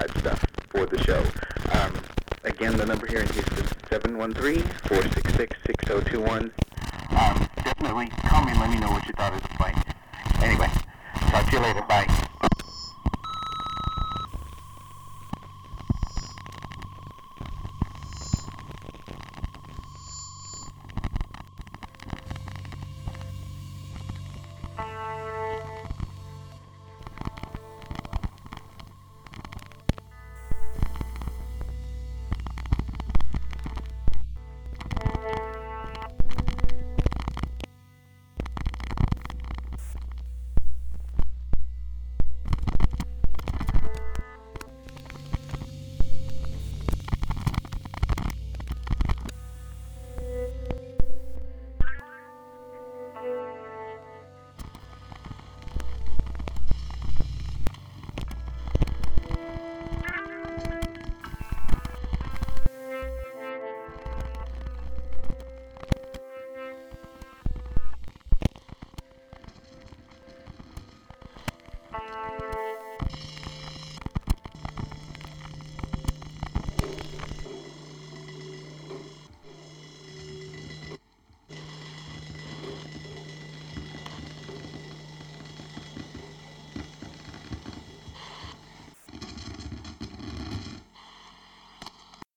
that stuff for the show. Again, the number here in Houston, 713-466-6021. Definitely call me and let me know what you thought of the plane. Anyway, talk to you later. Bye.